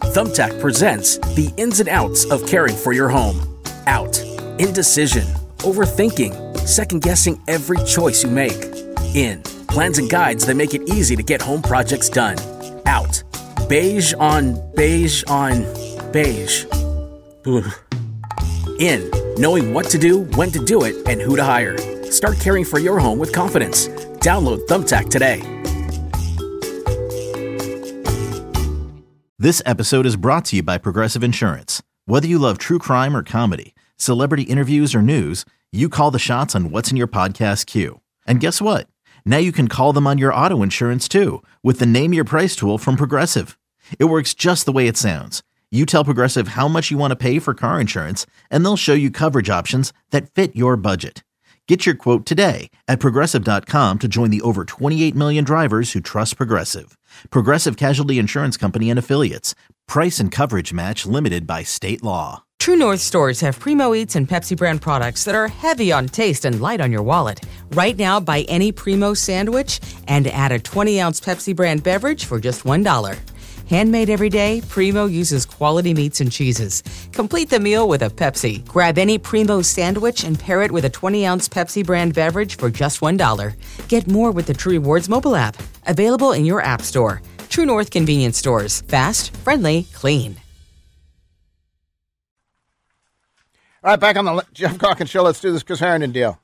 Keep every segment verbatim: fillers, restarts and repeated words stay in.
Thumbtack presents the ins and outs of caring for your home. Out. Indecision. Overthinking. Second-guessing every choice you make. In. Plans and guides that make it easy to get home projects done. Out. Beige on beige on beige. Ugh. In. Knowing what to do, when to do it, and who to hire. Start caring for your home with confidence. Download Thumbtack today. This episode is brought to you by Progressive Insurance. Whether you love true crime or comedy, celebrity interviews or news, you call the shots on what's in your podcast queue. And guess what? Now you can call them on your auto insurance too with the Name Your Price tool from Progressive. It works just the way it sounds. You tell Progressive how much you want to pay for car insurance, and they'll show you coverage options that fit your budget. Get your quote today at Progressive dot com to join the over twenty-eight million drivers who trust Progressive. Progressive Casualty Insurance Company and Affiliates. Price and coverage match limited by state law. True North stores have Primo Eats and Pepsi brand products that are heavy on taste and light on your wallet. Right now, buy any Primo sandwich and add a twenty-ounce Pepsi brand beverage for just one dollar. Handmade every day, Primo uses quality meats and cheeses. Complete the meal with a Pepsi. Grab any Primo sandwich and pair it with a twenty-ounce Pepsi brand beverage for just one dollar. Get more with the True Rewards mobile app. Available in your app store. True North convenience stores. Fast, friendly, clean. All right, back on the Jeff Calkins Show. Let's do this Chris Herndon deal.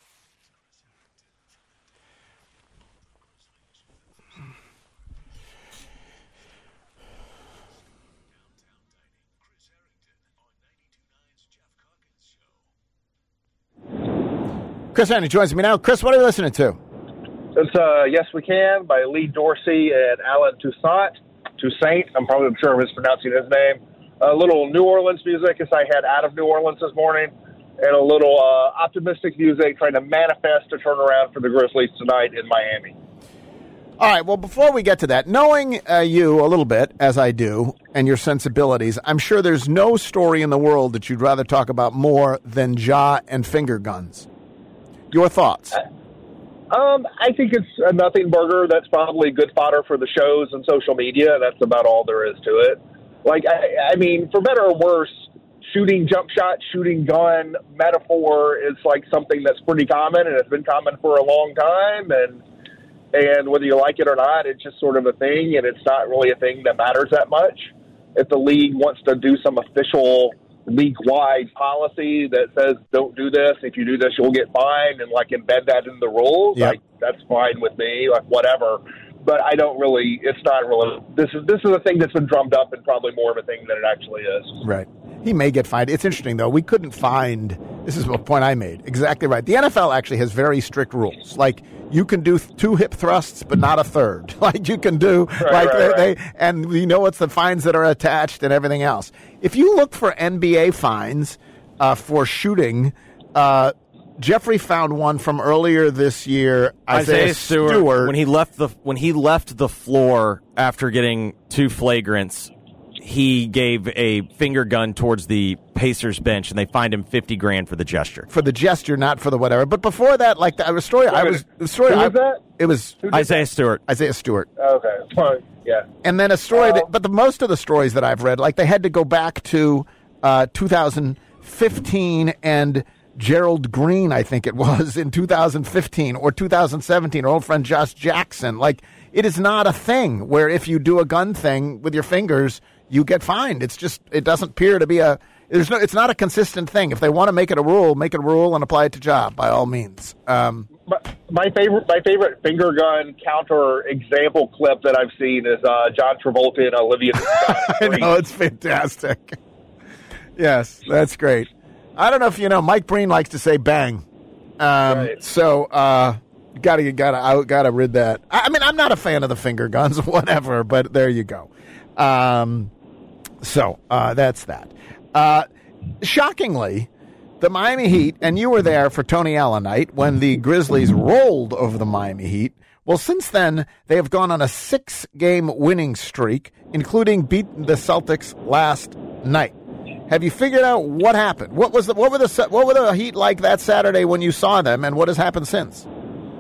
Chris Herndon joins me now. Chris, what are you listening to? It's uh, Yes We Can by Lee Dorsey and Alan Toussaint. Toussaint, I'm probably sure I'm mispronouncing his name. A little New Orleans music, as I head out of New Orleans this morning, and a little uh, optimistic music trying to manifest a turnaround for the Grizzlies tonight in Miami. All right, well, before we get to that, knowing uh, you a little bit, as I do, and your sensibilities, I'm sure there's no story in the world that you'd rather talk about more than Ja and finger guns. Your thoughts? Um, I think it's a nothing burger. That's probably good fodder for the shows and social media. That's about all there is to it. Like, I, I mean, for better or worse, shooting jump shot, shooting gun metaphor is like something that's pretty common, and it's been common for a long time. And and whether you like it or not, it's just sort of a thing, and it's not really a thing that matters that much. If the league wants to do some official league-wide policy that says don't do this, if you do this you'll get fined, and like embed that in the rules, yep. like that's fine with me, like whatever. But I don't really, it's not really, this is this is a thing that's been drummed up and probably more of a thing than it actually is. Right. He may get fined. It's interesting, though. We couldn't find, this is a point I made, exactly right. The N F L actually has very strict rules. Like, you can do two hip thrusts, but not a third. Like, you can do, right, like, right, they, right. they, and you know what's the fines that are attached and everything else. If you look for N B A fines uh, for shooting, uh, Jeffrey found one from earlier this year. Isaiah, Isaiah Stewart, Stewart when he left the when he left the floor after getting two flagrants, he gave a finger gun towards the Pacers bench, and they fined him fifty grand for the gesture. For the gesture, not for the whatever. But before that, like the, the story, I was the story. Who I, was that? It was Isaiah Stewart. Isaiah Stewart. Okay, well, yeah. And then a story, Uh, that, but the most of the stories that I've read, like they had to go back to uh, two thousand fifteen and Gerald Green, I think it was, in two thousand fifteen or two thousand seventeen, our old friend Josh Jackson. Like, it is not a thing where if you do a gun thing with your fingers, you get fined. It's just, it doesn't appear to be a, there's no, it's not a consistent thing. If they want to make it a rule, make it a rule and apply it to job, by all means. Um, my, my favorite, my favorite finger gun counter example clip that I've seen is uh, John Travolta and Olivia I know, it's fantastic. Yes, that's great. I don't know if you know, Mike Breen likes to say bang. Um, right. So, uh, gotta, gotta, I gotta rid that. I, I mean, I'm not a fan of the finger guns, whatever, but there you go. Um, so, uh, that's that. Uh, shockingly, the Miami Heat, and you were there for Tony Allen night when the Grizzlies rolled over the Miami Heat. Well, since then, they have gone on a six-game winning streak, including beating the Celtics last night. Have you figured out what happened? What was the what were the what were the Heat like that Saturday when you saw them, and what has happened since?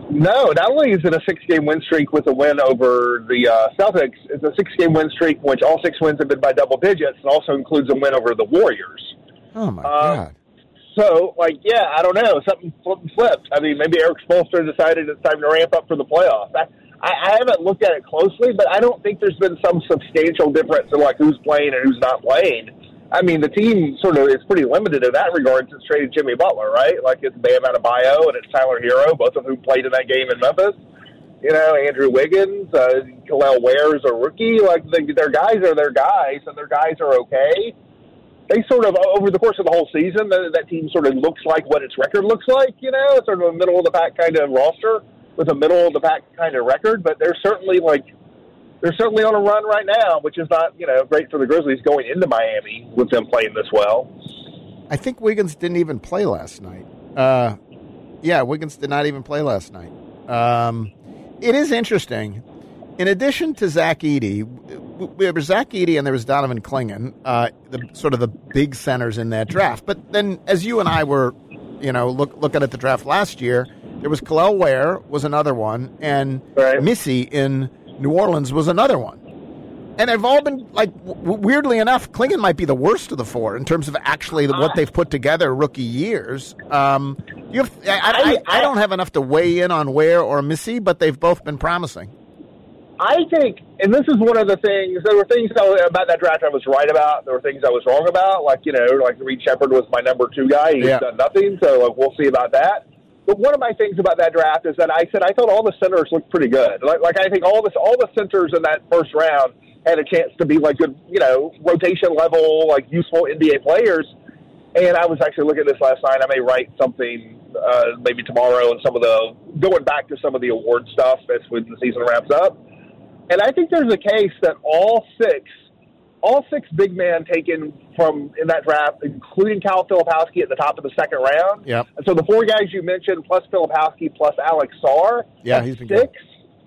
No, not only is it a six-game win streak with a win over the uh, Celtics, it's a six-game win streak in which all six wins have been by double digits, and also includes a win over the Warriors. Oh, my uh, God. So, like, yeah, I don't know. Something flipped. I mean, maybe Eric Spoelstra decided it's time to ramp up for the playoffs. I, I, I haven't looked at it closely, but I don't think there's been some substantial difference in, like, who's playing and who's not playing. I mean, the team sort of is pretty limited in that regard since trading Jimmy Butler, right? Like, it's Bam Adebayo and it's Tyler Hero, both of whom played in that game in Memphis. You know, Andrew Wiggins, uh, Kel'el Ware's a rookie. Like, the, their guys are their guys, and their guys are okay. They sort of, over the course of the whole season, that, that team sort of looks like what its record looks like, you know? It's sort of a middle-of-the-pack kind of roster with a middle-of-the-pack kind of record, but they're certainly, like, They're certainly on a run right now, which is not, you know, great for the Grizzlies going into Miami with them playing this well. I think Wiggins didn't even play last night. Uh, yeah, Wiggins did not even play last night. Um, it is interesting. In addition to Zach Edey, there was Zach Edey and there was Donovan Clingan, uh, the sort of the big centers in that draft. But then, as you and I were, you know, look, looking at the draft last year, there was Kel'el Ware was another one, and right. Missy in New Orleans was another one. And they've all been, like, w- weirdly enough, Clingan might be the worst of the four in terms of actually the, what they've put together rookie years. Um, you have, I, I, I don't have enough to weigh in on Ware or Missy, but they've both been promising. I think, and this is one of the things, there were things about that draft I was right about. There were things I was wrong about. Like, you know, like Reed Shepherd was my number two guy. He's yeah. done nothing, so like, we'll see about that. But one of my things about that draft is that I said I thought all the centers looked pretty good. Like, like I think all this, all the centers in that first round had a chance to be like good, you know, rotation level, like useful N B A players. And I was actually looking at this last night. I may write something uh, maybe tomorrow and some of the going back to some of the award stuff as when the season wraps up. And I think there's a case that all six. All six big men taken from in that draft, including Kyle Filipowski at the top of the second round. Yep. And so the four guys you mentioned, plus Filipowski, plus Alex Sarr, yeah, he's been six. good.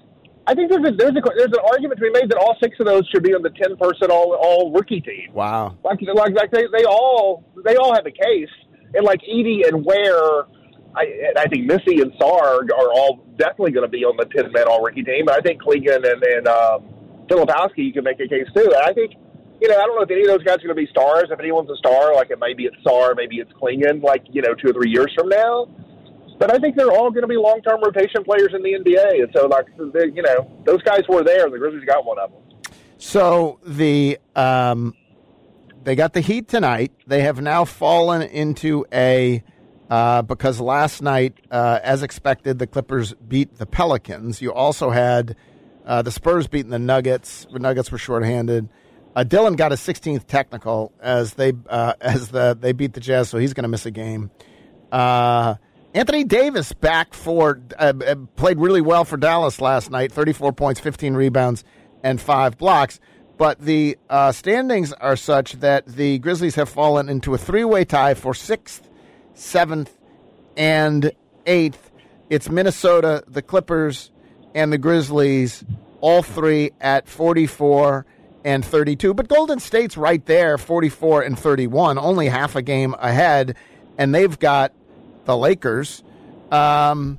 I think there's a, there's a there's an argument to be made that all six of those should be on the ten person all all rookie team. Wow. Like like like they, they all they all have a case, and like Edey and Ware, I and I think Missy and Sarr are all definitely going to be on the ten man all rookie team. And I think Clingan and and um, Filipowski, you can make a case too. And I think. You know, I don't know if any of those guys are going to be stars. If anyone's a star, like it maybe it's Sarr, maybe it's Clingan, like, you know, two or three years from now. But I think they're all going to be long-term rotation players in the N B A. And so, like, you know, those guys were there, and the Grizzlies got one of them. So the um, they got the Heat tonight. They have now fallen into a uh, because last night, uh, as expected, the Clippers beat the Pelicans. You also had uh, the Spurs beating the Nuggets. The Nuggets were shorthanded. Uh, Dillon got a sixteenth technical as they uh, as the they beat the Jazz, so he's going to miss a game. Uh, Anthony Davis back for uh, played really well for Dallas last night. thirty-four points, fifteen rebounds, and five blocks. But the uh, standings are such that the Grizzlies have fallen into a three-way tie for sixth, seventh, and eighth. It's Minnesota, the Clippers, and the Grizzlies, all three at forty-four and thirty-two, but Golden State's right there, forty-four and thirty-one, only half a game ahead, and they've got the Lakers. Um,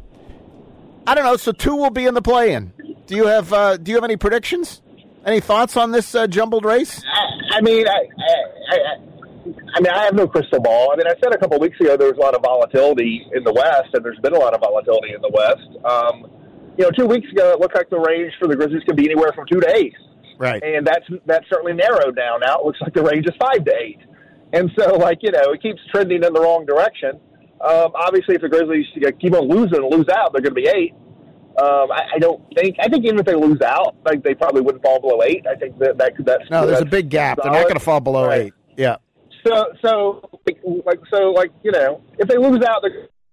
I don't know. So two will be in the play-in. Do you have uh, Do you have any predictions? Any thoughts on this uh, jumbled race? I, I mean, I, I, I, I mean, I have no crystal ball. I mean, I said a couple of weeks ago there was a lot of volatility in the West, and there's been a lot of volatility in the West. Um, you know, two weeks ago it looked like the range for the Grizzlies could be anywhere from two to eight. Right. And that's that's certainly narrowed down now. It looks like the range is five to eight. And so, like, you know, it keeps trending in the wrong direction. Um, obviously, if the Grizzlies keep on losing and lose out, they're going to be eight. Um, I, I don't think – I think even if they lose out, like, they probably wouldn't fall below eight. I think that, that that's – No, there's a big gap. Solid. They're not going to fall below right. eight. Yeah. So, so like, like, so, like, you know, if they lose out, they're –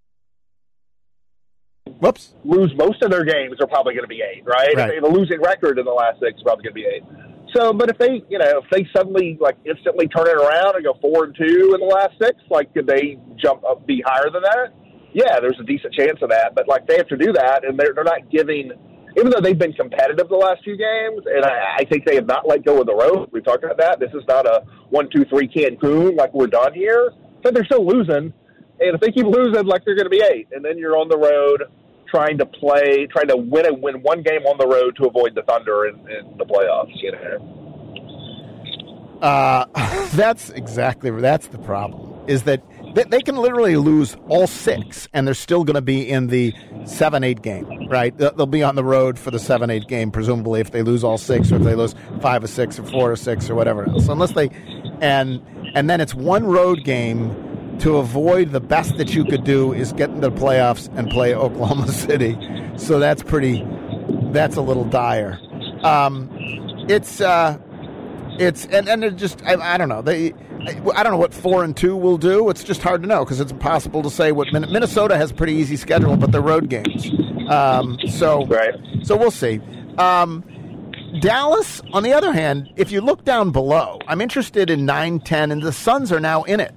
Whoops. lose most of their games, they're probably going to be eight, right? right. If they have a losing record in the last six, probably going to be eight. So, but if they, you know, if they suddenly, like, instantly turn it around and go four and two in the last six, like, could they jump up, be higher than that? Yeah, there's a decent chance of that. But, like, they have to do that, and they're, they're not giving, even though they've been competitive the last few games, and I, I think they have not let go of the road. We've talked about that. This is not a one, two, three Cancun, like, we're done here. But they're still losing. And if they keep losing, like, they're going to be eight. And then you're on the road trying to play, trying to win a, win one game on the road to avoid the Thunder in, in the playoffs. You know, uh, that's exactly that's the problem. Is that they, they can literally lose all six, and they're still going to be in the seven eight game, right? They'll be on the road for the seven eight game, presumably, if they lose all six, or if they lose five or six, or four or six, or whatever else. Unless they, and and then it's one road game to avoid the best that you could do is get into the playoffs and play Oklahoma City. So that's pretty, that's a little dire. Um, it's, uh, it's, and, and it just, I, I don't know. They, I don't know what four and two will do. It's just hard to know because it's impossible to say what Minnesota has a pretty easy schedule, but they're road games. Um, so, right. so we'll see. Um, Dallas, on the other hand, if you look down below, I'm interested in nine, ten, and the Suns are now in it.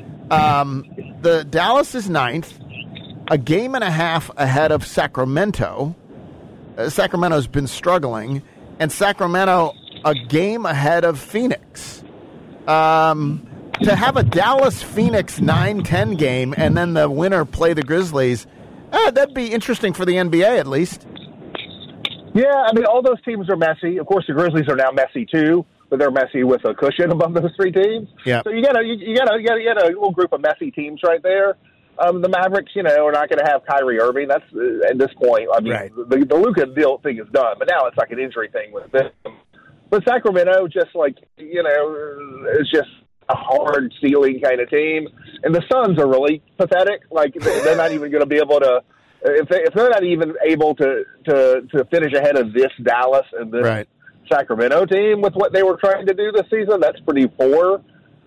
Um, the Dallas is ninth, a game and a half ahead of Sacramento. Uh, Sacramento's been struggling, and Sacramento a game ahead of Phoenix. Um, to have a Dallas-Phoenix nine ten game and then the winner play the Grizzlies, uh, that'd be interesting for the N B A at least. Yeah, I mean, all those teams are messy. Of course, the Grizzlies are now messy too, but they're messy with a cushion above those three teams. Yeah. So you got a you, you got a you got a, you got a little group of messy teams right there. Um, the Mavericks, you know, are not going to have Kyrie Irving. That's uh, at this point. I mean, right. the, the Luka deal thing is done, but now it's like an injury thing with them. But Sacramento, just like, you know, it's just a hard ceiling kind of team. And the Suns are really pathetic. Like, they're not even going to be able to, if, they, if they're not even able to, to, to finish ahead of this Dallas and this right. Sacramento team with what they were trying to do this season, that's pretty poor.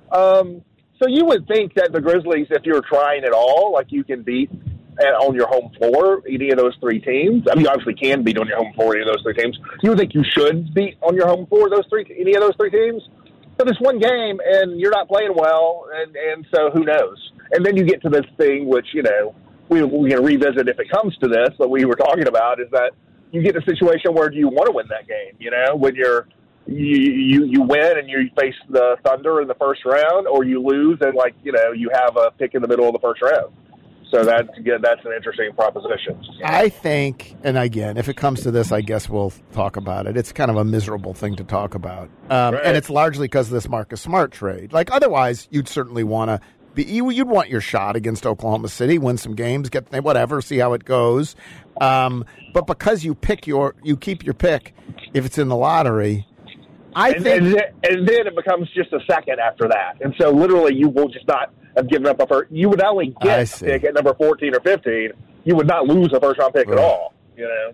Um, so you would think that the Grizzlies, if you're trying at all, like you can beat on your home floor any of those three teams. I mean, you obviously can beat on your home floor any of those three teams. You would think you should beat on your home floor those three, any of those three teams. But it's one game, and you're not playing well, and, and so who knows? And then you get to this thing, which, you know, we, we're going to revisit if it comes to this, but we were talking about is that you get a situation where do you want to win that game, you know, when you're you, you, you win and you face the Thunder in the first round, or you lose and, like, you know, you have a pick in the middle of the first round. So that's, again, that's an interesting proposition. I think, and again, if it comes to this, I guess we'll talk about it. It's kind of a miserable thing to talk about. Um, right. And it's largely because of this Marcus Smart trade. Like, otherwise, you'd certainly want to be, you'd want your shot against Oklahoma City, win some games, get whatever, see how it goes. Um, but because you pick your, you keep your pick if it's in the lottery, I and, think. And then, and then it becomes just a second after that. And so literally you will just not have given up a first. You would not only get a pick at number fourteen or fifteen, you would not lose a first-round pick right. at all, you know?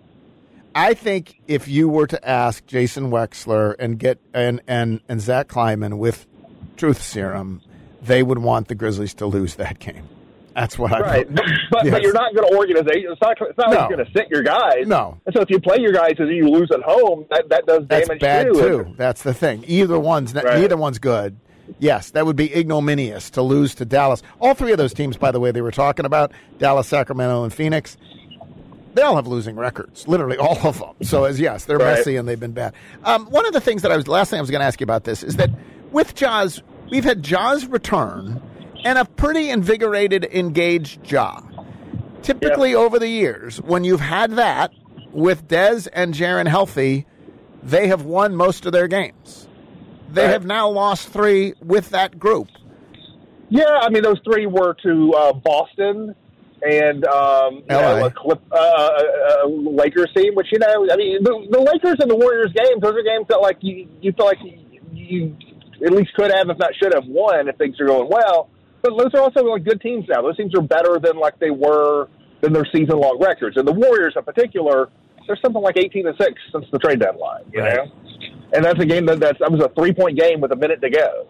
I think if you were to ask Jason Wexler and get and, and, and Zach Kleiman with truth serum, they would want the Grizzlies to lose that game. That's what I right. Right, but, but, yes. but you're not going to organize. It's not, it's not no. like you're going to sit your guys. No. And so if you play your guys and you lose at home, that, that does That's damage bad too. too. That's the thing. Either one's right. neither one's good. Yes, that would be ignominious to lose to Dallas. All three of those teams, by the way, they were talking about, Dallas, Sacramento, and Phoenix, they all have losing records, literally all of them. So, as yes, they're right. messy and they've been bad. Um, one of the things that I was, the last thing I was going to ask you about this is that with Ja's, we've had Ja's return and a pretty invigorated, engaged Ja. Typically, yep. over the years, when you've had that with Dez and Jaren healthy, they have won most of their games. They right. have now lost three with that group. Yeah, I mean, those three were to uh, Boston and um, you know, a Clip, uh, a Lakers team, which, you know, I mean, the, the Lakers and the Warriors games, those are games that, like, you, you feel like you, you at least could have, if not should have, won if things are going well. But those are also, like, good teams now. Those teams are better than, like, they were than their season-long records. And the Warriors, in particular, they're something like eighteen and six since the trade deadline, you right. know? And that's a game that that's, that was a three-point game with a minute to go.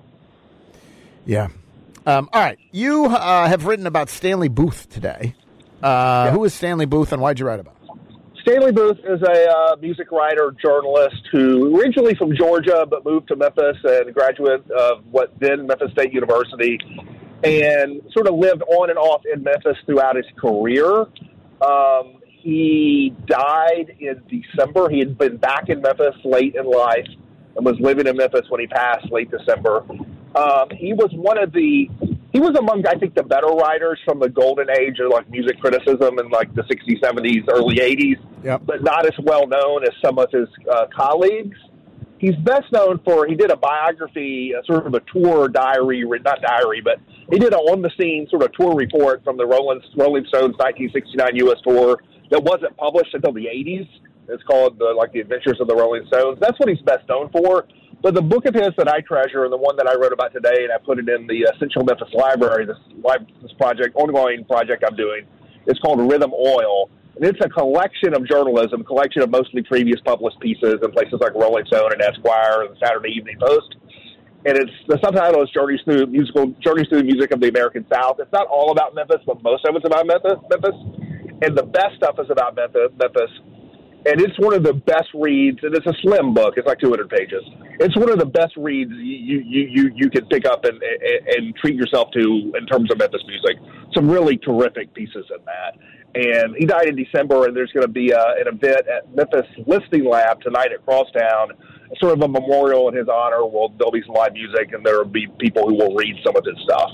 Yeah. Um, all right. You uh, have written about Stanley Booth today. Uh, yeah. Who is Stanley Booth, and why did you write about him? Stanley Booth is a uh, music writer, journalist who originally from Georgia but moved to Memphis and a graduate of what then Memphis State University and sort of lived on and off in Memphis throughout his career. Um, He died in December. He had been back in Memphis late in life and was living in Memphis when he passed late December. Um, he was one of the he was among, I think, the better writers from the golden age of like music criticism in like the sixties, seventies, early eighties, yep. but not as well known as some of his uh, colleagues. He's best known for, he did a biography, a sort of a tour diary, not diary, but he did an on-the-scene sort of tour report from the Rolling, Rolling Stones nineteen sixty-nine U S tour that wasn't published until the eighties. It's called the, like the Adventures of the Rolling Stones. That's what he's best known for. But the book of his that I treasure, and the one that I wrote about today, and I put it in the Essential Memphis Library, this, this project, ongoing project I'm doing, it's called Rhythm Oil. And it's a collection of journalism, collection of mostly previous published pieces in places like Rolling Stone and Esquire and Saturday Evening Post. And it's the subtitle is Journeys Through Musical Journeys Through the Music of the American South. It's not all about Memphis, but most of it's about Memphis. Memphis. And the best stuff is about Memphis. Memphis. And it's one of the best reads, and it's a slim book. It's like two hundred pages. It's one of the best reads you you you, you can pick up and, and and treat yourself to in terms of Memphis music. Some really terrific pieces in that. And he died in December, and there's going to be uh, an event at Memphis Listing Lab tonight at Crosstown, sort of a memorial in his honor. Well, there'll be some live music, and there will be people who will read some of his stuff.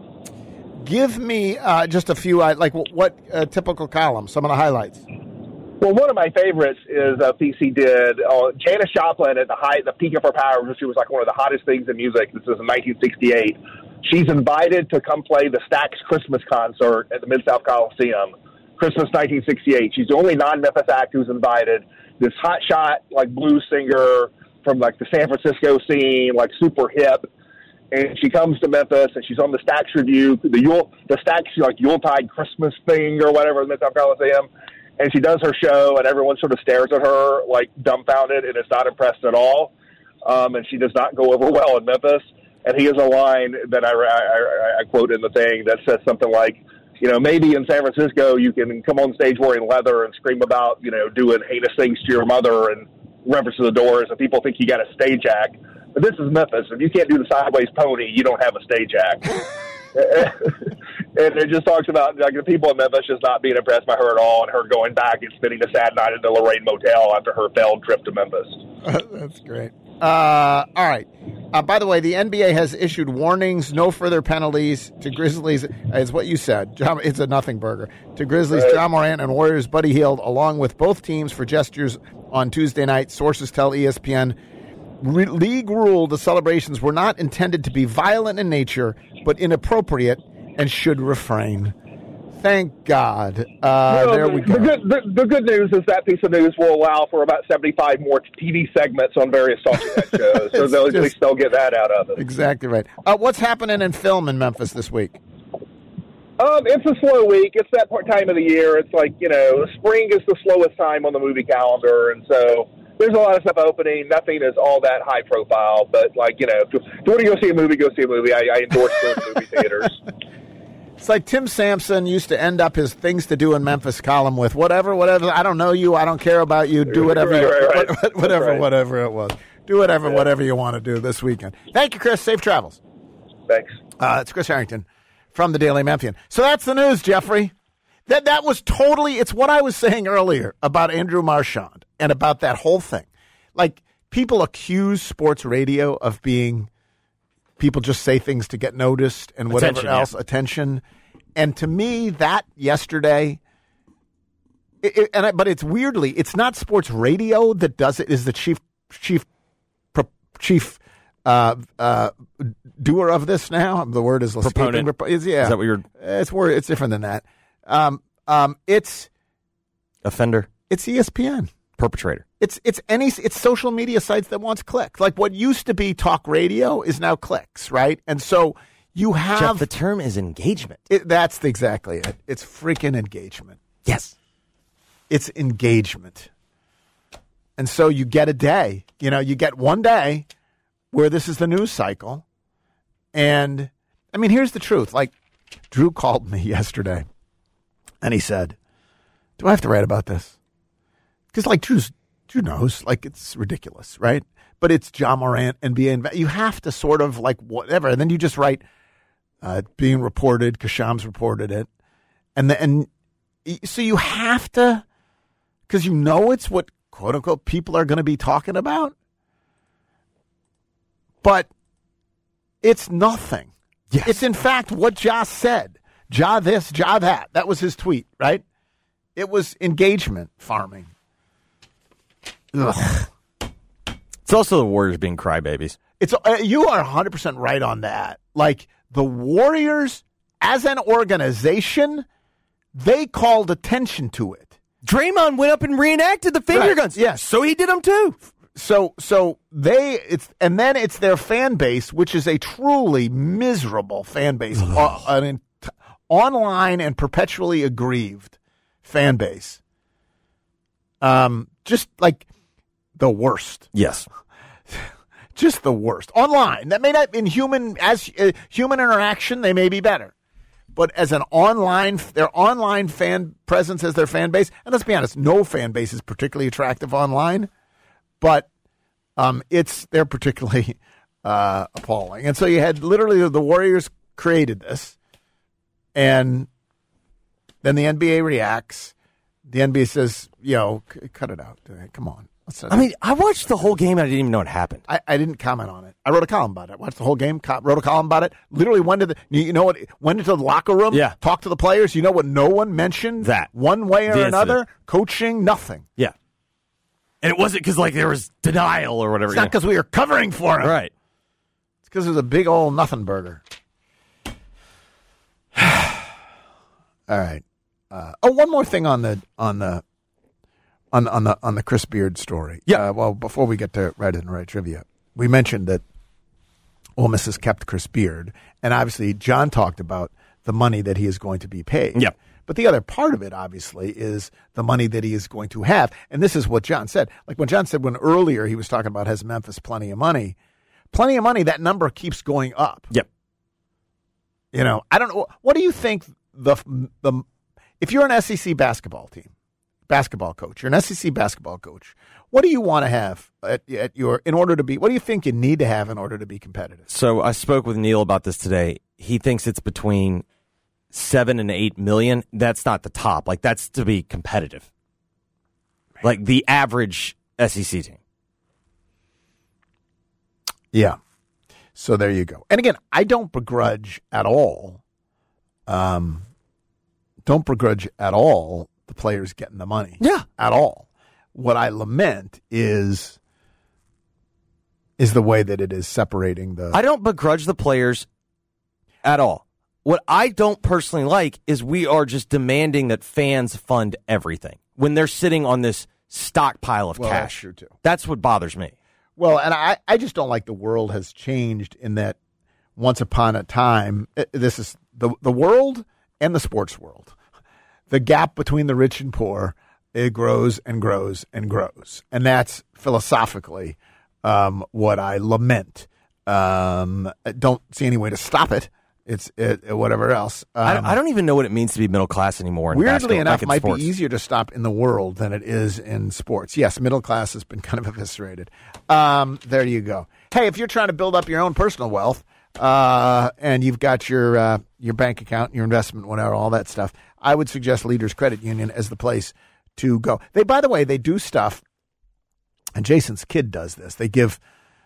Give me uh, just a few, uh, like what uh, typical column, some of the highlights. Well, one of my favorites is a piece he did. Uh, Janis Joplin at the height, the peak of her powers, she was like one of the hottest things in music. This is in nineteen sixty-eight. She's invited to come play the Stax Christmas concert at the Mid-South Coliseum. Christmas nineteen sixty-eight. She's the only non-Memphis act who's invited. This hotshot, like, blues singer from, like, the San Francisco scene, like, super hip. And she comes to Memphis, and she's on the Stax Review, the Yule, the Stax, like, Yuletide Christmas thing or whatever, the Mid-South Coliseum. And she does her show, and everyone sort of stares at her, like, dumbfounded, and is not impressed at all. Um, and she does not go over well in Memphis. And he has a line that I, I, I quote in the thing that says something like, you know, maybe in San Francisco you can come on stage wearing leather and scream about, you know, doing heinous things to your mother and reference to the Doors, and people think you got a stage act. But this is Memphis. If you can't do the sideways pony, you don't have a stage act. And it just talks about, like, the people in Memphis just not being impressed by her at all, and her going back and spending a sad night at the Lorraine Motel after her failed trip to Memphis. That's great. Uh, all right. Uh, by the way, the N B A has issued warnings, no further penalties to Grizzlies. Is what you said. It's a nothing burger. To Grizzlies, right. Ja Morant and Warriors Buddy Hield, along with both teams for gestures on Tuesday night. Sources tell E S P N. Re- league ruled the celebrations were not intended to be violent in nature, but inappropriate and should refrain. Thank God. Uh, well, there the, we go. The good, the, the good news is that piece of news will allow for about seventy-five more T V segments on various talking head shows, so they'll, just, at least they'll get that out of it. Exactly right. Uh, what's happening in film in Memphis this week? Um, it's a slow week. It's that part time of the year. It's like, you know, spring is the slowest time on the movie calendar, and so there's a lot of stuff opening. Nothing is all that high profile, but, like, you know, if you, if you want to go see a movie, go see a movie. I, I endorse those movie theaters. It's like Tim Sampson used to end up his things to do in Memphis column with whatever, whatever. I don't know you. I don't care about you. Do whatever, right, you, right, right. whatever, right. whatever it was. Do whatever, yeah. whatever you want to do this weekend. Thank you, Chris. Safe travels. Thanks. Uh, it's Chris Harrington from the Daily Memphian. So that's the news, Jeffrey. That that was totally. It's what I was saying earlier about Andrew Marchand and about that whole thing. Like, people accuse sports radio of being. People just say things to get noticed and whatever attention, else, yeah. attention. And to me, that yesterday, it, it, and I, but it's weirdly, it's not sports radio that does it. Is the chief chief chief uh, uh, doer of this now? The word is proponent. Is, yeah, is that what you're? It's word. It's different than that. Um, um, it's offender. It's E S P N. Perpetrator. It's it's any it's social media sites that wants clicks. Like what used to be talk radio is now clicks, right? And so you have Jeff, the term is engagement. It, that's exactly it. It's freaking engagement. Yes, it's engagement. And so you get a day. You know, you get one day where this is the news cycle. And I mean, here's the truth. Like, Drew called me yesterday, and he said, "Do I have to write about this?" Because, like, Drew's, Drew knows, like, it's ridiculous, right? But it's Ja Morant, N B A. You have to sort of, like, whatever. And then you just write, uh, being reported, Kasham's reported it. And, the, and so you have to, because you know it's what, quote, unquote, people are going to be talking about. But it's nothing. Yes. It's in fact what Ja said. Ja this, Ja that. That was his tweet, right? It was engagement farming. Ugh. It's also the Warriors being crybabies. It's uh, you are one hundred percent right on that. Like the Warriors as an organization, they called attention to it. Draymond went up and reenacted the finger Right. guns. Yes. So he did them too. So so they it's and then it's their fan base, which is a truly miserable fan base, uh, an in, online and perpetually aggrieved fan base. Um, just like the worst. Yes. Just the worst. Online. That may not in human as uh, human interaction, they may be better. But as an online, their online fan presence as their fan base, and let's be honest, no fan base is particularly attractive online, but um, it's they're particularly uh, appalling. And so you had literally the Warriors created this, and then the N B A reacts. The N B A says, "Yo, c- cut it out. Come on." Let's I mean, I watched the whole game and I didn't even know what happened. I, I didn't comment on it. I wrote a column about it. Watched the whole game. Co- wrote a column about it. Literally went to the. You know what? Went into the locker room. Yeah. Talked to the players. You know what? No one mentioned That. one way or The another. incident. Coaching, nothing. Yeah. And it wasn't because like there was denial or whatever. It's not because we were covering for him. Right. It's because it was a big old nothing burger. All right. Uh, oh, one more thing on the on the on on the on the Chris Beard story. Yeah. Uh, well, before we get to right and right trivia, we mentioned that Ole Miss has kept Chris Beard, and obviously John talked about the money that he is going to be paid. Yep. But the other part of it, obviously, is the money that he is going to have. And this is what John said. Like when John said when earlier he was talking about has Memphis plenty of money, plenty of money, that number keeps going up. Yep. You know, I don't know. What do you think the the if you're an S E C basketball team, basketball coach, you're an S E C basketball coach, what do you want to have at, at your in order to be? What do you think you need to have in order to be competitive? So I spoke with Neil about this today. He thinks it's between seven and eight million. That's not the top. Like that's to be competitive. Like the average S E C team. Yeah. So there you go. And again, I don't begrudge at all. Um, don't begrudge at all the players getting the money. Yeah. At all. What I lament is is the way that it is separating the. I don't begrudge the players at all. What I don't personally like is we are just demanding that fans fund everything when they're sitting on this stockpile of Well, cash. that's true, too. That's what bothers me. Well, and I, I just don't like the world has changed in that once upon a time, it, this is the the world and the sports world. The gap between the rich and poor, it grows and grows and grows. And that's philosophically um, what I lament. Um, I don't see any way to stop it. It's it, whatever else. Um, I, I don't even know what it means to be middle class anymore. In Weirdly basketball, enough, like in might sports. be easier to stop in the world than it is in sports. Yes, middle class has been kind of eviscerated. Um, there you go. Hey, if you're trying to build up your own personal wealth uh, and you've got your uh, your bank account, your investment, whatever, all that stuff, I would suggest Leaders Credit Union as the place to go. They, by the way, they do stuff, and Jason's kid does this. They give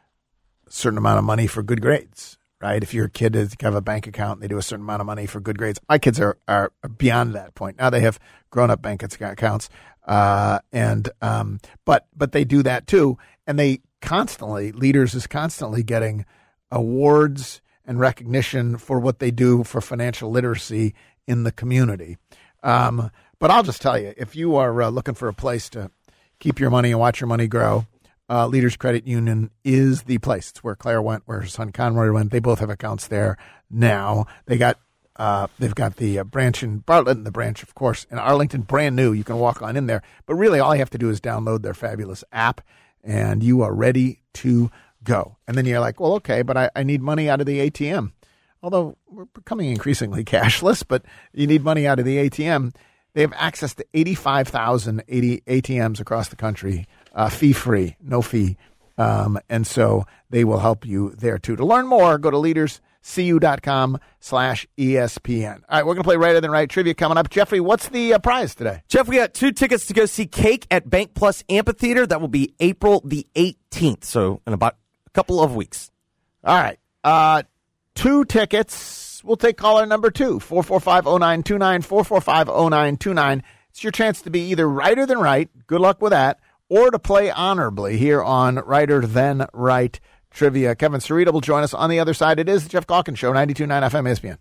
a certain amount of money for good grades. Right? If your kid is have a bank account, they do a certain amount of money for good grades. My kids are, are beyond that point. Now they have grown up bank accounts. Uh, and, um, but, but they do that too. And they constantly, Leaders is constantly getting awards and recognition for what they do for financial literacy in the community. Um, but I'll just tell you, if you are uh, looking for a place to keep your money and watch your money grow, Uh, Leaders Credit Union is the place. It's where Claire went, where her son Conroy went. They both have accounts there now. They got, uh, they've got the uh, branch in Bartlett and the branch, of course, in Arlington, brand new. You can walk on in there. But really, all you have to do is download their fabulous app, and you are ready to go. And then you're like, well, okay, but I, I need money out of the A T M. Although we're becoming increasingly cashless, but you need money out of the A T M. They have access to eighty-five thousand eighty A T Ms across the country. Uh, fee-free, no fee. Um, and so they will help you there, too. To learn more, go to leaderscu.com slash ESPN. All right, we're going to play Right Than Right trivia coming up. Jeffrey, what's the uh, prize today? Jeff, we got two tickets to go see Cake at Bank Plus Amphitheater. That will be April the eighteenth, so in about a couple of weeks. All right. Uh, two tickets. We'll take caller number two, four four five, oh nine two nine, four four five, oh nine two nine. It's your chance to be either righter than right, good luck with that, or to play honorably here on Righter Than Right Trivia. Kevin Cerrito will join us on the other side. It is the Jeff Calkins Show, ninety-two point nine F M E S P N.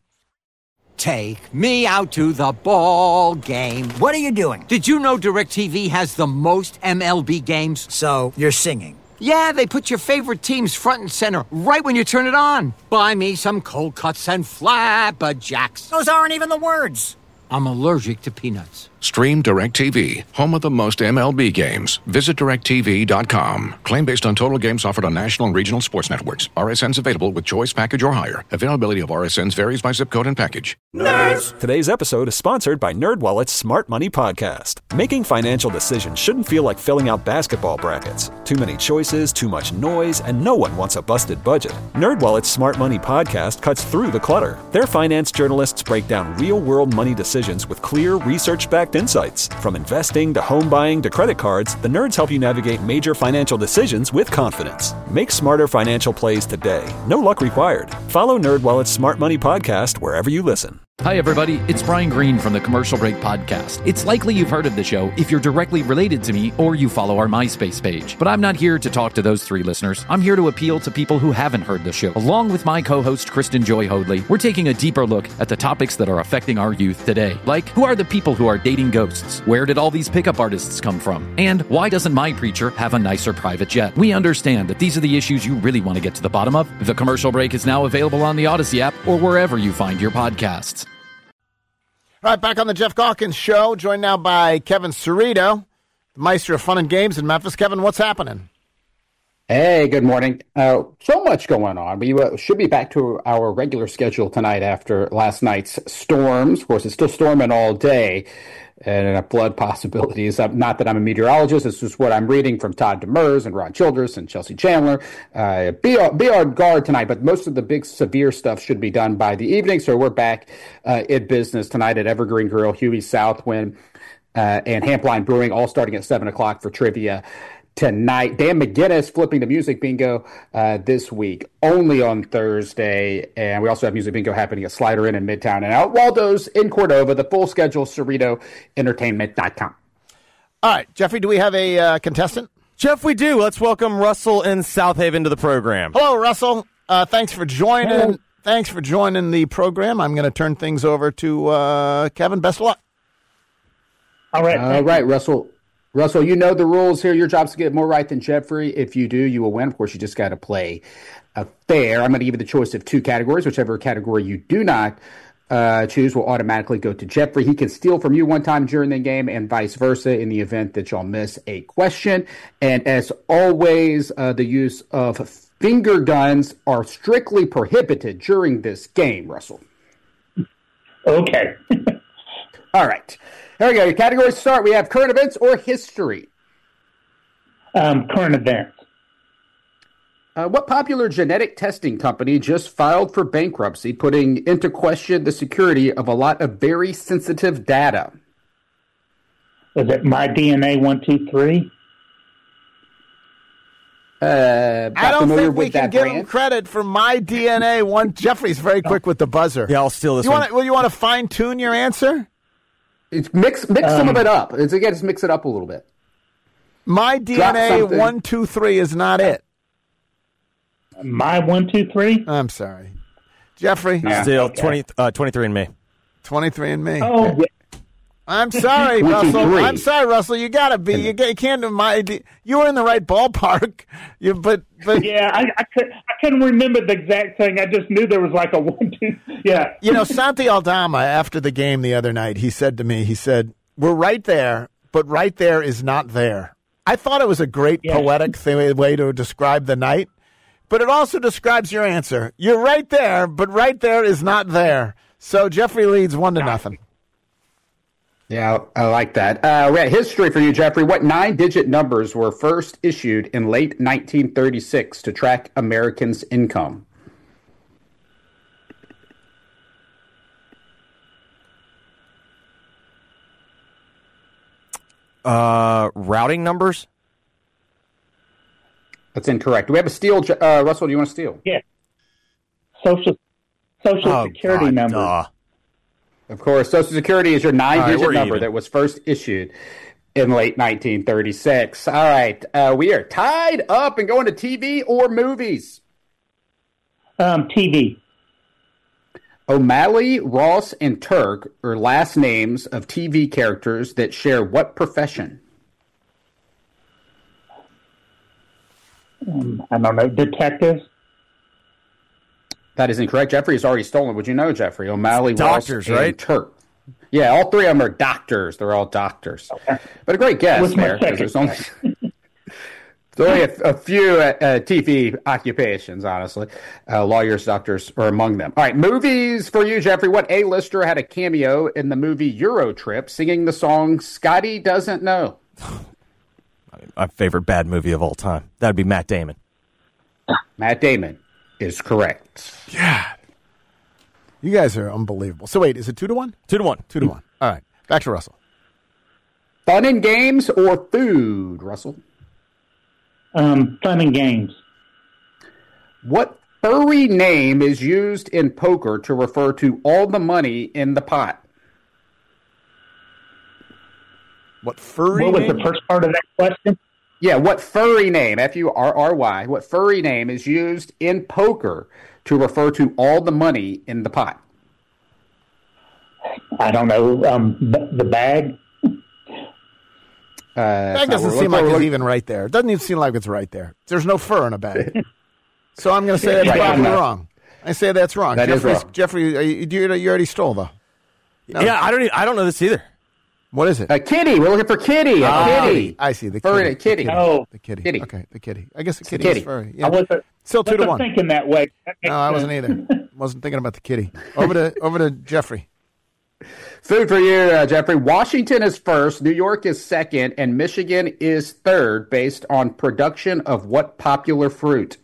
Take me out to the ball game. What are you doing? Did you know DirecTV has the most M L B games? So, you're singing. Yeah, they put your favorite teams front and center right when you turn it on. Buy me some cold cuts and flapjacks. Those aren't even the words. I'm allergic to peanuts. Stream DirecTV, home of the most M L B games. Visit direct T V dot com. Claim based on total games offered on national and regional sports networks. R S Ns available with choice package or higher. Availability of R S Ns varies by zip code and package. Nerds! Today's episode is sponsored by NerdWallet's Smart Money Podcast. Making financial decisions shouldn't feel like filling out basketball brackets. Too many choices, too much noise, and no one wants a busted budget. NerdWallet's Smart Money Podcast cuts through the clutter. Their finance journalists break down real-world money decisions with clear, research-backed insights. From investing to home buying to credit cards, the nerds help you navigate major financial decisions with confidence. Make smarter financial plays today. No luck required. Follow NerdWallet's Smart Money Podcast wherever you listen. Hi, everybody. It's Brian Green from the Commercial Break Podcast. It's likely you've heard of the show if you're directly related to me or you follow our MySpace page. But I'm not here to talk to those three listeners. I'm here to appeal to people who haven't heard the show. Along with my co-host, Kristen Joy Hoadley, we're taking a deeper look at the topics that are affecting our youth today. Like, who are the people who are dating ghosts? Where did all these pickup artists come from? And why doesn't my preacher have a nicer private jet? We understand that these are the issues you really want to get to the bottom of. The Commercial Break is now available on the Odyssey app or wherever you find your podcasts. All right, back on the Jeff Calkins Show, joined now by Kevin Cerrito, the Meister of Fun and Games in Memphis. Kevin, what's happening? Hey, good morning. Uh, so much going on. We uh, should be back to our regular schedule tonight after last night's storms. Of course, it's still storming all day, and flood possibilities. Uh, not that I'm a meteorologist. This is what I'm reading from Todd Demers and Ron Childress and Chelsea Chandler. Uh, be, be on guard tonight, but most of the big severe stuff should be done by the evening. So we're back uh, in business tonight at Evergreen Grill, Huey Southwind, uh, and Hampline Brewing, all starting at seven o'clock for trivia tonight. Dan McGinnis flipping the music bingo uh, this week, only on Thursday. And we also have music bingo happening at Slider Inn in Midtown and out Waldo's in Cordova. The full schedule, Cerrito Entertainment dot com. All right, Jeffrey, do we have a uh, contestant? Jeff, we do. Let's welcome Russell in South Haven to the program. Hello, Russell. Uh, thanks for joining. Hello. Thanks for joining the program. I'm going to turn things over to uh, Kevin. Best of luck. All right. All right, Russell. Russell, you know the rules here. Your job's to get more right than Jeffrey. If you do, you will win. Of course, you just got to play uh, fair. I'm going to give you the choice of two categories. Whichever category you do not uh, choose will automatically go to Jeffrey. He can steal from you one time during the game and vice versa in the event that y'all miss a question. And as always, uh, the use of finger guns are strictly prohibited during this game, Russell. Okay. All right. There we go. Your categories start. We have current events or history. Um, current events. Uh, what popular genetic testing company just filed for bankruptcy, putting into question the security of a lot of very sensitive data? Was it My D N A one two three? Uh, I don't think we can give brand? him credit for My D N A one. Jeffrey's very quick with the buzzer. Yeah, I'll steal this you one. Wanna, well, you want to fine tune your answer? It's mix mix um, some of it up. It's again, just mix it up a little bit. My D N A one two three is not it. My one two three. I'm sorry, Jeffrey. Yeah. Still okay. twenty uh, twenty-three and me. Twenty-three and me. Oh, yeah. I'm sorry, Russell. I'm sorry, Russell. You gotta be. You, you can't do my. You were in the right ballpark. You, but, but yeah, I, I could. I couldn't remember the exact thing. I just knew there was like a one, two. Yeah. You know, Santi Aldama after the game the other night, he said to me, he said, "We're right there, but right there is not there." I thought it was a great yeah. poetic th- way to describe the night, but it also describes your answer. You're right there, but right there is not there. So Jeffrey leads one to nothing. Yeah, I like that. Uh, we had history for you, Jeffrey. What nine-digit numbers were first issued in late nineteen thirty-six to track Americans' income? Uh, routing numbers? That's incorrect. Do we have a steal? Uh, Russell, do you want to steal? Yeah. Social Social Oh, Security God, number. duh. Of course, Social Security is your nine-digit All right, we're number even. that was first issued in late nineteen thirty-six. All right, uh, we are tied up and going to T V or movies. Um, T V. O'Malley, Ross, and Turk are last names of T V characters that share what profession? Um, I don't know. Detectives. That is incorrect. Jeffrey has already stolen. Would you know, Jeffrey? O'Malley, Doctors, Ross, right? and Turk. Yeah, all three of them are doctors. They're all doctors. Okay. But a great guess What's my there. 'Cause second There's only, there's only a, a few uh, uh, T V occupations, honestly. Uh, lawyers, doctors are among them. All right, movies for you, Jeffrey. What A-lister had a cameo in the movie Euro Trip singing the song Scotty Doesn't Know? My favorite bad movie of all time. That would be Matt Damon. Matt Damon is correct. Yeah. You guys are unbelievable. So wait, is it two to one? Two to one. Two to one. All right. Back to Russell. Fun and games or food, Russell? Um, fun and games. What furry name is used in poker to refer to all the money in the pot? What furry What was name? the first part of that question? Yeah, what furry name, F U R R Y, what furry name is used in poker to refer to all the money in the pot? I don't know. Um, the, the bag. Uh, Bag doesn't seem like it's even right there. It doesn't even seem like it's right there. There's no fur in a bag. So I'm going to say that's Right, probably no. wrong. I say that's wrong. That is Jeffrey's- wrong. Jeffrey, are you, you you already stole, though. No. Yeah, I don't. e- I don't know this either. What is it? A kitty. We're looking for kitty. A Ah, kitty. I see. The Furry kitty. kitty. The Oh. the kitty. Kitty. Okay, the kitty. I guess the a kitty, kitty. is furry. I Yeah. wasn't, Still two to wasn't one. thinking that way. That makes No, I wasn't sense. either. Wasn't thinking about the kitty. Over to over to Jeffrey. Food for you, uh, Jeffrey. Washington is first, New York is second, and Michigan is third based on production of what popular fruit?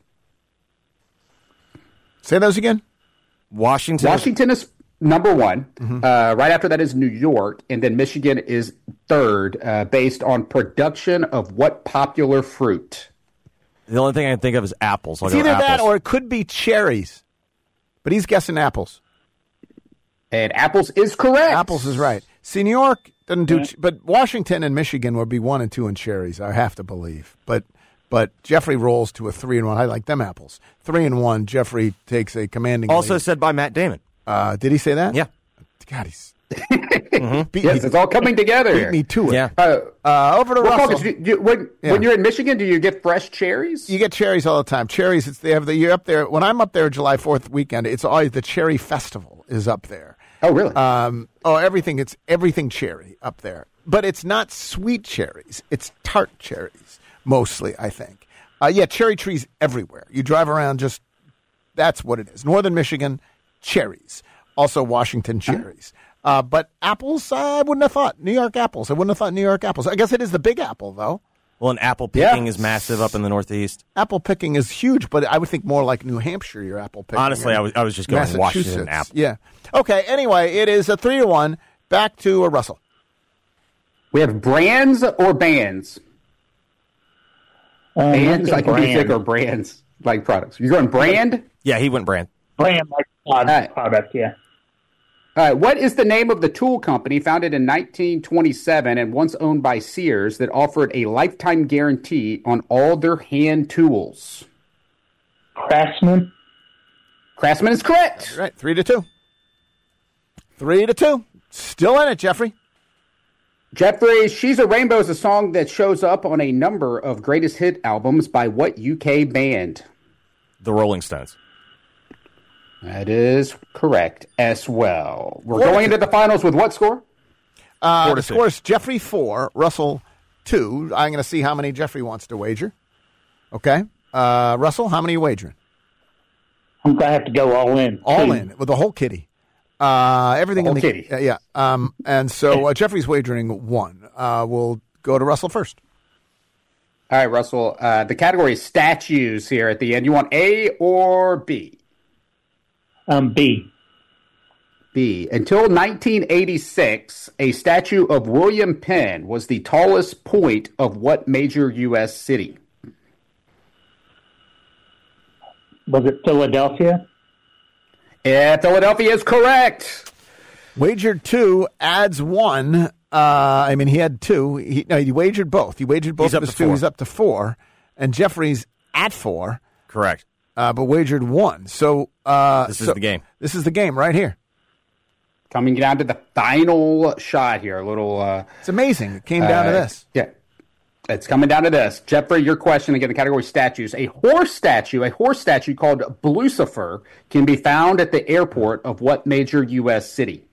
Say those again. Washington. Washington is number one. Mm-hmm. Uh, right after that is New York, and then Michigan is third uh, based on production of what popular fruit? The only thing I can think of is apples. I'll It's go either apples. that or it could be cherries. But he's guessing apples. And apples is correct. Apples is right. See, New York doesn't do, ch- but Washington and Michigan would be one and two in cherries. I have to believe. But but Jeffrey rolls to a three and one. I like them apples. Three and one. Jeffrey takes a commanding. Also lead. said by Matt Damon. Uh, did he say that? Yeah. God, he's mm-hmm. beat Yes, me, it's all coming together beat here. me to it. Yeah. Uh, Uh, over to well, Russell. Caucus, do you- when, Yeah. when you're in Michigan, do you get fresh cherries? You get cherries all the time. Cherries, it's they have the you're up there. When I'm up there July fourth weekend, it's always the Cherry Festival is up there. Oh, really? Um, oh, everything. It's everything cherry up there, but it's not sweet cherries. It's tart cherries mostly, I think. Uh, yeah, cherry trees everywhere. You drive around, just that's what it is. Northern Michigan, cherries. Also, Washington cherries. Uh, but apples, uh, I wouldn't have thought. New York apples. I wouldn't have thought New York apples. I guess it is the Big Apple, though. Well, and apple picking Yeah. is massive up in the Northeast. Apple picking is huge, but I would think more like New Hampshire, your apple picking. Honestly, and I was I was just going Massachusetts. Washington apple. Yeah. Okay, anyway, it is a three to one. Back to uh, Russell. We have brands or bands? Um, Bands, that's a like music, brand. or brands, like products. You're going brand? Yeah, he went brand. Brand like product, Alright. product, yeah. All right, what is the name of the tool company founded in nineteen twenty-seven and once owned by Sears that offered a lifetime guarantee on all their hand tools? Craftsman. Craftsman is correct. Right, three to two. Three to two. Still in it, Jeffrey. Jeffrey, She's a Rainbow is a song that shows up on a number of greatest hit albums by what U K band? The Rolling Stones. That is correct as well. We're Four to going two. into the finals with what score? Uh, Four the to two. score is Jeffrey four, Russell two. I'm going to see how many Jeffrey wants to wager. Okay. Uh, Russell, how many are you wagering? I'm going to have to go all in. All Two. in with the whole kitty. Uh, everything Whole in the kitty. Uh, yeah. Um, and so uh, Jeffrey's wagering one. Uh, we'll go to Russell first. All right, Russell. Uh, the category is statues here at the end. You want A or B? Um, B. B. Until nineteen eighty-six, a statue of William Penn was the tallest point of what major U S city? Was it Philadelphia? Yeah, Philadelphia is correct. Wagered two, adds one. Uh, I mean, he had two. He, no, he wagered both. He wagered both He's of up his to two. four. He's up to four. And Jeffrey's at four. Correct. Uh, but wagered one. So uh, This is so the game. This is the game right here. Coming down to the final shot here. A little. Uh, It's amazing. It came down uh, to this. Yeah. It's coming down to this. Jeffrey, your question again, the category statues. A horse statue, a horse statue called Blucifer can be found at the airport of what major U S city?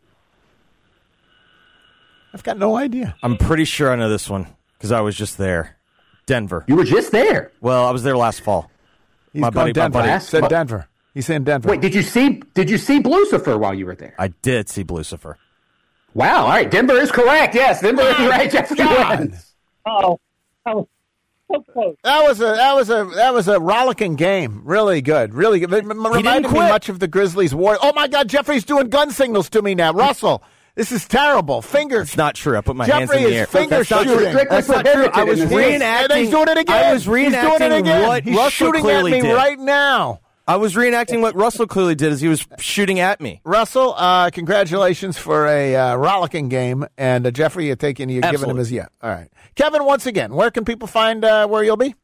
I've got no idea. I'm pretty sure I know this one because I was just there. Denver. You were just there? Well, I was there last fall. He's my going buddy, Denver. my buddy He said Denver. He's saying Denver. Wait, did you see did you see Blucifer while you were there? I did see Blucifer. Wow, all right. Denver is correct. Yes, Denver is right. Jeffrey wins. Oh, that was so close. That was a that was a that was a rollicking game. Really good. Really good. It m- reminded me quit. much of the Grizzlies war. Oh my God, Jeffrey's doing gun signals to me now. Russell, this is terrible. Fingers. It's not true. I put my Jeffrey hands in the is air. finger That's not shooting. true. That's not true. I was He is. reenacting. And he's doing it again. I was He's doing it reenacting again. what He's Russell shooting at clearly me did. right now. I was reenacting what Russell clearly did as he was shooting at me. Russell, uh, congratulations for a uh, rollicking game, and uh, Jeffrey, you're taking you're giving him his yeah. All right, Kevin. Once again, where can people find uh, where you'll be?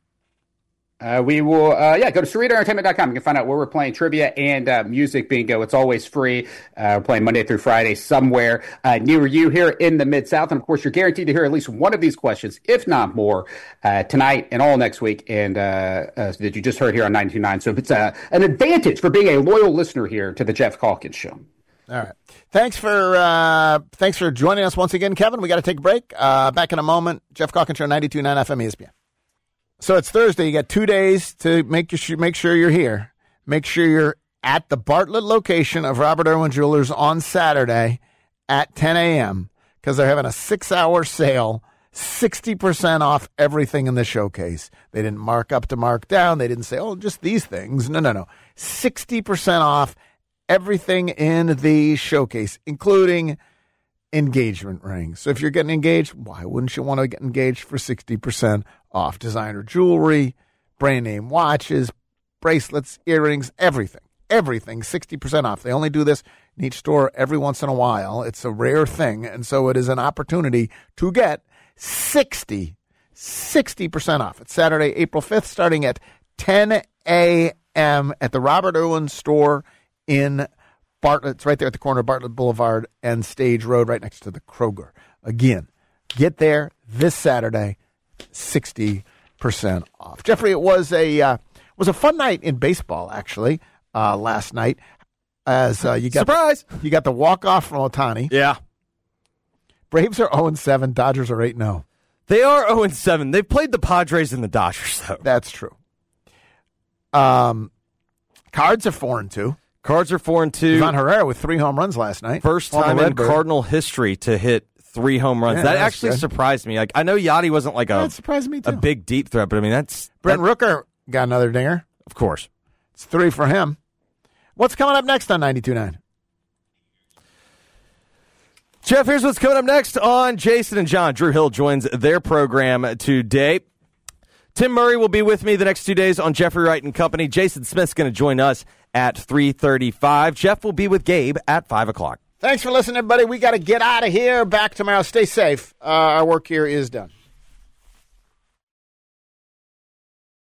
Uh, we will, uh, yeah, go to Cerrito Entertainment dot com. You can find out where we're playing trivia and uh, music bingo. It's always free. Uh, we're playing Monday through Friday somewhere uh, near you here in the Mid-South. And, of course, you're guaranteed to hear at least one of these questions, if not more, uh, tonight and all next week, and uh, uh, that you just heard here on ninety-two point nine. So it's uh, an advantage for being a loyal listener here to the Jeff Calkins Show. All right. Thanks for uh, thanks for joining us once again, Kevin. We got to take a break. Uh, back in a moment. Jeff Calkins Show, ninety-two point nine F M E S P N. So it's Thursday. You got two days to make your, make sure you're here. Make sure you're at the Bartlett location of Robert Irwin Jewelers on Saturday at ten a.m. because they're having a six-hour sale, sixty percent off everything in the showcase. They didn't mark up to mark down. They didn't say, oh, just these things. No, no, no. sixty percent off everything in the showcase, including engagement rings. So if you're getting engaged, why wouldn't you want to get engaged for sixty percent off? Designer jewelry, brand name watches, bracelets, earrings, everything. Everything, sixty percent off. They only do this in each store every once in a while. It's a rare thing, and so it is an opportunity to get sixty, sixty percent off. It's Saturday, April fifth, starting at ten a.m. at the Robert Irwin store in Bartlett. It's right there at the corner of Bartlett Boulevard and Stage Road, right next to the Kroger. Again, get there this Saturday, sixty percent off. Jeffrey, it was a uh, was a fun night in baseball, actually, uh, last night. As uh, you got surprise, you got the walk off from Ohtani. Yeah, Braves are zero and seven. Dodgers are eight and zero. They are zero and seven. They've played the Padres and the Dodgers, though. That's true. Um, Cards are four and two. Cards are four and two. Ivan Herrera with three home runs last night. First Former time in Redbird. Cardinal history to hit three home runs. Yeah, that that's actually good. surprised me. Like I know Yachty wasn't like a That surprised me too. a big deep threat, but I mean that's Brent that, Rooker got another dinger. of course. It's three for him. What's coming up next on ninety-two point nine? Jeff, here's what's coming up next on Jason and John. Drew Hill joins their program today. Tim Murray will be with me the next two days on Jeffrey Wright and Company. Jason Smith's going to join us at three thirty-five. Jeff will be with Gabe at five o'clock. Thanks for listening, everybody. We got to get out of here. Back tomorrow. Stay safe. Uh, our work here is done.